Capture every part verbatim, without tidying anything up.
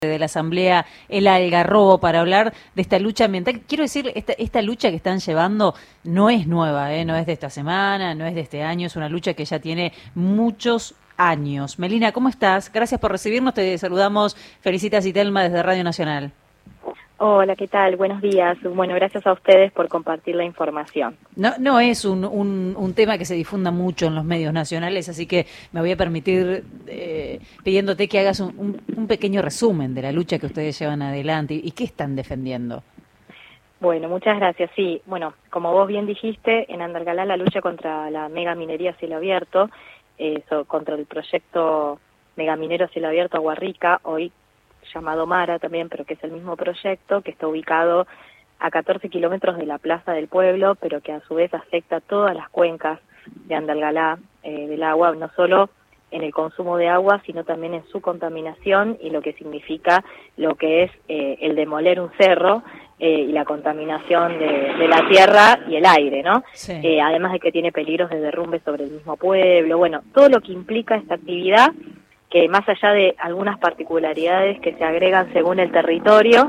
de la Asamblea El Algarrobo para hablar de esta lucha ambiental. Quiero decir, esta, esta lucha que están llevando no es nueva, ¿eh? No es de esta semana, no es de este año, es una lucha que ya tiene muchos años. Melina, ¿cómo estás? Gracias por recibirnos, te saludamos Felicitas y Telma desde Radio Nacional. Hola, ¿qué tal? Buenos días. Bueno, gracias a ustedes por compartir la información. No, no es un, un, un tema que se difunda mucho en los medios nacionales, así que me voy a permitir eh, pidiéndote que hagas un, un, un pequeño resumen de la lucha que ustedes llevan adelante y, y qué están defendiendo. Bueno, muchas gracias. Sí, bueno, como vos bien dijiste, en Andalgalá la lucha contra la mega minería a cielo abierto, eh, so, contra el proyecto megaminero a cielo abierto Agua Rica, hoy llamado Mara también, pero que es el mismo proyecto, que está ubicado a catorce kilómetros de la Plaza del Pueblo, pero que a su vez afecta a todas las cuencas de Andalgalá eh, del agua, no solo en el consumo de agua, sino también en su contaminación y lo que significa lo que es eh, el demoler un cerro eh, y la contaminación de, de la tierra y el aire, ¿no? Sí. Eh, además de que tiene peligros de derrumbe sobre el mismo pueblo, bueno, todo lo que implica esta actividad, que más allá de algunas particularidades que se agregan según el territorio,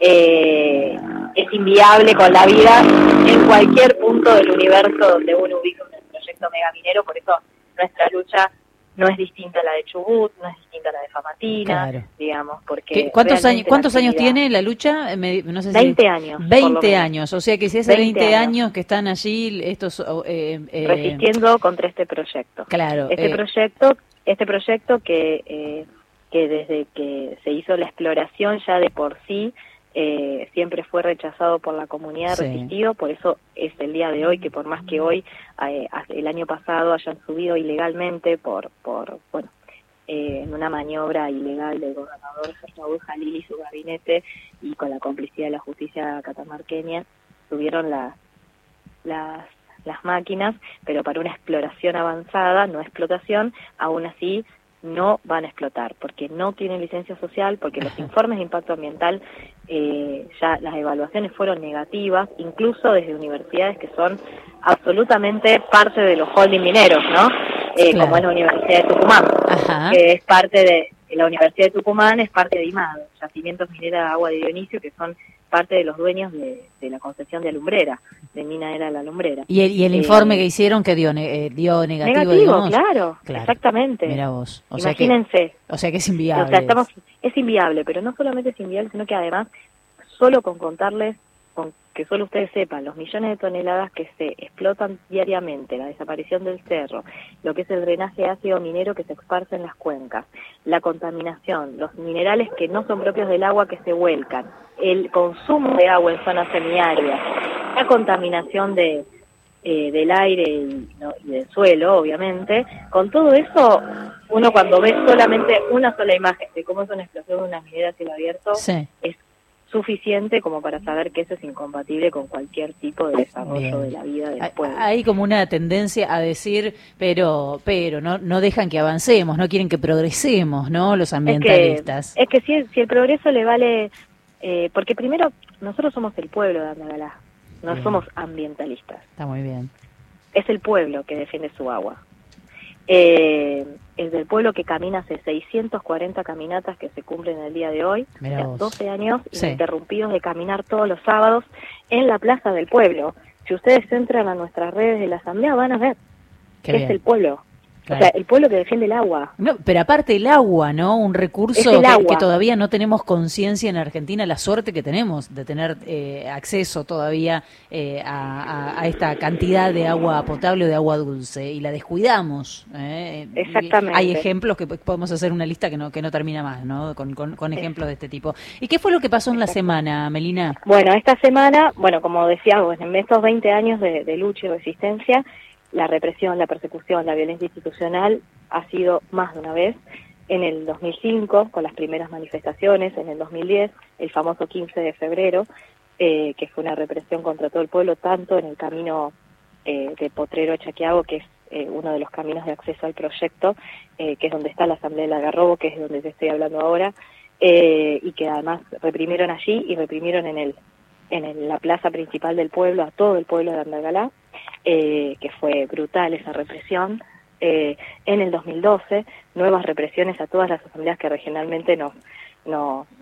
eh, es inviable con la vida en cualquier punto del universo donde uno ubica un proyecto megaminero. Por eso nuestra lucha no es distinta a la de Chubut, no es distinta a la de Famatina, claro. digamos, porque... ¿Qué, ¿Cuántos, años, ¿cuántos años actividad... tiene la lucha? Me, no sé si... veinte años. veinte años, o sea que si hace veinte, veinte años. años que están allí estos... Eh, eh, resistiendo contra este proyecto. Claro. Este eh, proyecto... Este proyecto que, eh, que desde que se hizo la exploración ya de por sí eh, siempre fue rechazado por la comunidad sí. resistido, por eso es el día de hoy que por más que hoy, eh, el año pasado hayan subido ilegalmente por, por bueno, eh, en una maniobra ilegal del gobernador Raúl Jalil y su gabinete y con la complicidad de la justicia catamarqueña, subieron la, las las máquinas, pero para una exploración avanzada, no explotación, aún así no van a explotar, porque no tienen licencia social, porque los informes de impacto ambiental, eh, ya las evaluaciones fueron negativas, incluso desde universidades que son absolutamente parte de los holding mineros, ¿no? Eh, claro. Como es la Universidad de Tucumán, Ajá. que es parte de, la Universidad de Tucumán es parte de IMADO, Yacimientos Mineros de Agua de Dionisio, que son parte de los dueños de, de la concesión de Alumbrera, de Mina era la Alumbrera. ¿Y el, y el eh, informe que hicieron que dio, eh, dio negativo? Negativo, claro, claro, exactamente. Mira vos. O Imagínense. Sea que, o sea que es inviable. O sea, estamos, es inviable, pero no solamente es inviable, sino que además, solo con contarles, con que solo ustedes sepan, los millones de toneladas que se explotan diariamente, la desaparición del cerro, lo que es el drenaje ácido minero que se esparce en las cuencas, la contaminación, los minerales que no son propios del agua que se vuelcan, el consumo de agua en zonas semiáridas, la contaminación de, eh, del aire y, ¿no? y del suelo, obviamente. Con todo eso, uno cuando ve solamente una sola imagen de cómo es una explosión de una minera a cielo abierto, sí. es suficiente como para saber que eso es incompatible con cualquier tipo de desarrollo Bien. de la vida del pueblo. Hay como una tendencia a decir, pero pero no no dejan que avancemos, no quieren que progresemos, ¿no? Los ambientalistas. Es que, es que si, si el progreso le vale... Eh, porque primero, nosotros somos el pueblo de Andalgalá, no bien. somos ambientalistas. Está muy bien. Es el pueblo que defiende su agua. Eh, es del pueblo que camina hace seiscientas cuarenta caminatas que se cumplen el día de hoy, o sea, doce años sí. ininterrumpidos de caminar todos los sábados en la plaza del pueblo. Si ustedes entran a nuestras redes de la Asamblea van a ver Qué que bien. es el pueblo. Claro. O sea, el pueblo que defiende el agua. No, pero aparte el agua, ¿no? Un recurso que, que todavía no tenemos conciencia en Argentina, la suerte que tenemos de tener eh, acceso todavía eh, a, a, a esta cantidad de agua potable o de agua dulce y la descuidamos. ¿eh? Exactamente. Hay ejemplos que podemos hacer una lista que no que no termina más, ¿no? Con, con, con ejemplos de este tipo. ¿Y qué fue lo que pasó en la semana, Melina? Bueno, esta semana, bueno, como decía, en estos veinte años de, de lucha y resistencia, la represión, la persecución, la violencia institucional ha sido más de una vez. En el dos mil cinco, con las primeras manifestaciones, en el dos mil diez, el famoso quince de febrero, eh, que fue una represión contra todo el pueblo, tanto en el camino eh, de Potrero a Chaquiago, que es eh, uno de los caminos de acceso al proyecto, eh, que es donde está la Asamblea del Algarrobo, que es donde te estoy hablando ahora, eh, y que además reprimieron allí y reprimieron en el en el, la plaza principal del pueblo a todo el pueblo de Andalgalá, eh, que fue brutal esa represión. Eh, en el dos mil doce, nuevas represiones a todas las asambleas que regionalmente nos, nos,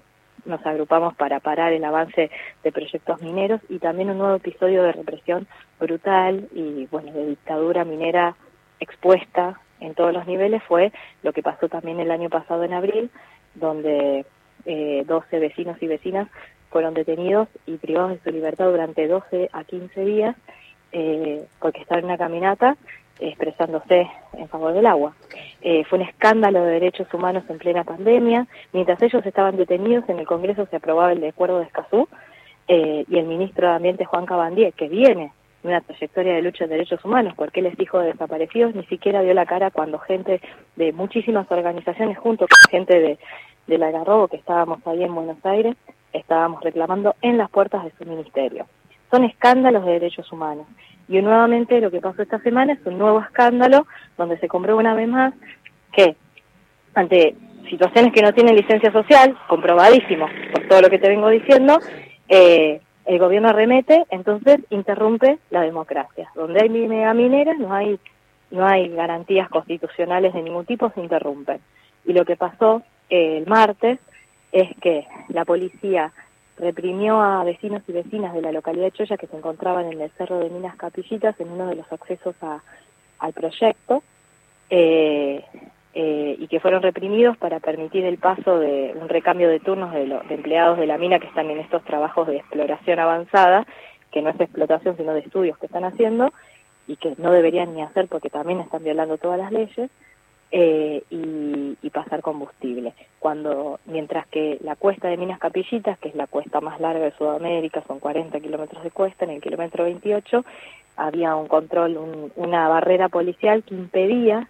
nos agrupamos para parar el avance de proyectos mineros, y también un nuevo episodio de represión brutal y, bueno, de dictadura minera expuesta en todos los niveles fue lo que pasó también el año pasado en abril, donde eh, doce vecinos y vecinas fueron detenidos y privados de su libertad durante doce a quince días eh, porque estaban en una caminata eh, expresándose en favor del agua. Eh, fue un escándalo de derechos humanos en plena pandemia. Mientras ellos estaban detenidos, en el Congreso se aprobaba el Acuerdo de Escazú, eh, y el ministro de Ambiente, Juan Cabandier, que viene de una trayectoria de lucha de derechos humanos, porque él es hijo de desaparecidos, ni siquiera dio la cara cuando gente de muchísimas organizaciones, junto con gente de, de la Algarrobo, que estábamos ahí en Buenos Aires, estábamos reclamando en las puertas de su ministerio. Son escándalos de derechos humanos. Y nuevamente lo que pasó esta semana es un nuevo escándalo donde se comprueba una vez más que ante situaciones que no tienen licencia social, comprobadísimo por todo lo que te vengo diciendo, eh, el gobierno arremete, entonces interrumpe la democracia. Donde hay megamineras no hay, no hay garantías constitucionales de ningún tipo, se interrumpen. Y lo que pasó eh, el martes es que la policía reprimió a vecinos y vecinas de la localidad de Choya que se encontraban en el Cerro de Minas Capillitas, en uno de los accesos a, al proyecto, eh, eh, y que fueron reprimidos para permitir el paso de un recambio de turnos de, lo, de empleados de la mina que están en estos trabajos de exploración avanzada, que no es explotación sino de estudios que están haciendo, y que no deberían ni hacer porque también están violando todas las leyes. Eh, y, y pasar combustible. Cuando, mientras que la cuesta de Minas Capillitas, que es la cuesta más larga de Sudamérica, son cuarenta kilómetros de cuesta, en el kilómetro veintiocho había un control, un, una barrera policial que impedía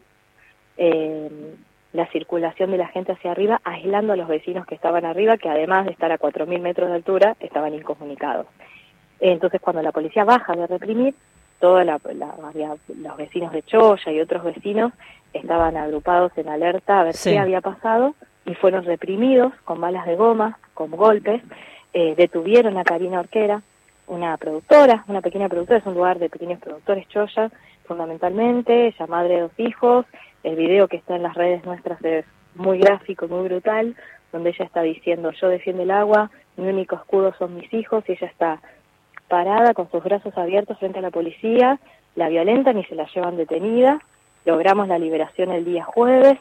eh, la circulación de la gente hacia arriba, aislando a los vecinos que estaban arriba, que además de estar a cuatro mil metros de altura, estaban incomunicados. Entonces, cuando la policía baja de reprimir, toda la, la, había, los vecinos de Choya y otros vecinos estaban agrupados en alerta a ver sí. qué había pasado, y fueron reprimidos con balas de goma, con golpes. Eh, detuvieron a Karina Orquera, una productora, una pequeña productora, es un lugar de pequeños productores, Choya, fundamentalmente, ella madre de dos hijos. El video que está en las redes nuestras es muy gráfico, muy brutal, donde ella está diciendo: yo defiendo el agua, mi único escudo son mis hijos, y ella está parada con sus brazos abiertos frente a la policía, la violentan y se la llevan detenida. Logramos la liberación el día jueves,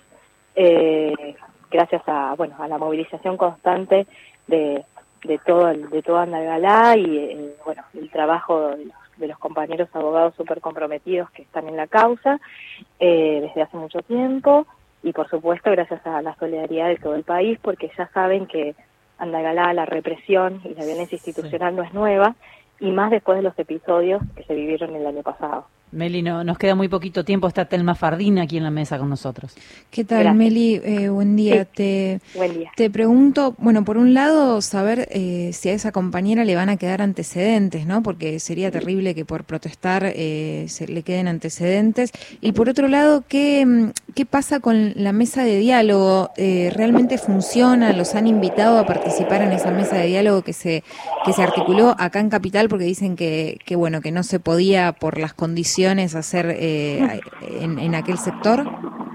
eh, gracias a bueno a la movilización constante de, de todo el, de toda Andalgalá y eh, bueno el trabajo de los, de los compañeros abogados súper comprometidos que están en la causa eh, desde hace mucho tiempo, y por supuesto gracias a la solidaridad de todo el país, porque ya saben que Andalgalá, la represión y la violencia institucional sí. no es nueva, y más después de los episodios que se vivieron el año pasado. Meli, no, nos queda muy poquito tiempo. Está Telma Fardín aquí en la mesa con nosotros. ¿Qué tal, Gracias. Meli? Eh, buen día. Sí. Te, buen día. Te pregunto, bueno, por un lado, saber eh, si a esa compañera le van a quedar antecedentes, ¿no? Porque sería terrible que por protestar eh, se le queden antecedentes. Y por otro lado, ¿qué, qué pasa con la mesa de diálogo? Eh, ¿Realmente funciona? ¿Los han invitado a participar en esa mesa de diálogo que se que se articuló acá en Capital? Porque dicen que, que bueno, que no se podía por las condiciones hacer eh, en, en aquel sector.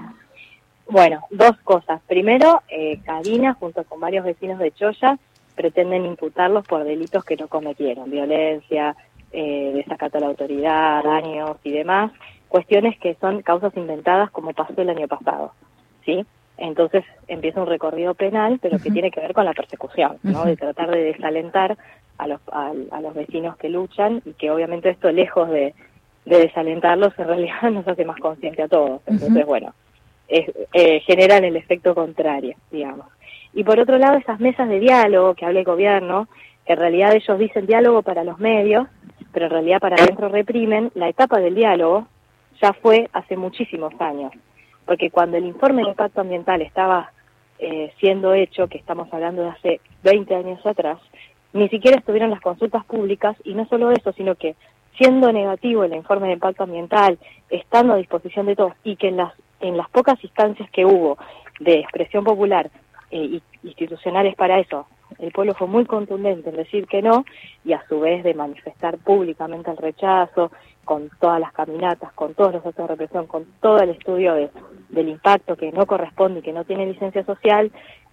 Bueno, dos cosas. Primero, eh, Karina, junto con varios vecinos de Choya, pretenden imputarlos por delitos que no cometieron, violencia, eh, desacato a la autoridad, daños y demás, cuestiones que son causas inventadas como pasó el año pasado, ¿sí? Entonces empieza un recorrido penal, pero uh-huh. que tiene que ver con la persecución, ¿no? Uh-huh. De tratar de desalentar a los, a, a los vecinos que luchan, y que obviamente esto, lejos de de desalentarlos, en realidad nos hace más consciente a todos. Entonces, uh-huh. bueno, es, eh, generan el efecto contrario, digamos. Y por otro lado, esas mesas de diálogo que habla el gobierno, que en realidad ellos dicen diálogo para los medios, pero en realidad para adentro reprimen, la etapa del diálogo ya fue hace muchísimos años. Porque cuando el informe de impacto ambiental estaba eh, siendo hecho, que estamos hablando de hace veinte años atrás, ni siquiera estuvieron las consultas públicas, y no solo eso, sino que siendo negativo el informe de impacto ambiental, estando a disposición de todos, y que en las en las pocas instancias que hubo de expresión popular eh, institucionales para eso, el pueblo fue muy contundente en decir que no, y a su vez de manifestar públicamente el rechazo, con todas las caminatas, con todos los actos de represión, con todo el estudio de, del impacto que no corresponde y que no tiene licencia social,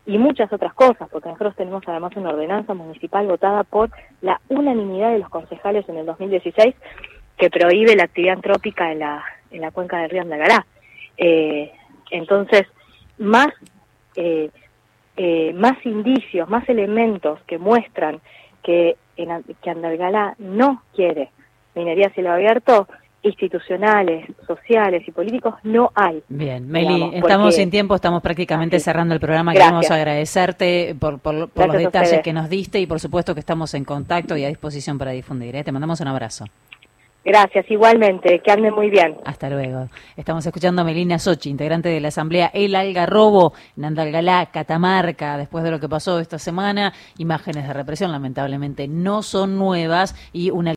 y muchas otras cosas, porque nosotros tenemos además una ordenanza municipal votada por la unanimidad de los concejales en el dos mil dieciséis que prohíbe la actividad antrópica en la, en la cuenca del río Andalgalá. Eh, entonces, más, eh, eh, más indicios, más elementos que muestran que, en, que Andalgalá no quiere minería a cielo abierto, institucionales, sociales y políticos, no hay. Bien, Meli, digamos, estamos porque... sin tiempo, estamos prácticamente Así. cerrando el programa. Gracias. Queremos agradecerte por, por, por los Gracias a detalles ustedes. que nos diste y por supuesto que estamos en contacto y a disposición para difundir, ¿eh? Te mandamos un abrazo. Gracias, igualmente, que anden muy bien. Hasta luego. Estamos escuchando a Melina Sochi, integrante de la Asamblea El Algarrobo, en Andalgalá, Catamarca, después de lo que pasó esta semana. Imágenes de represión, lamentablemente, no son nuevas y una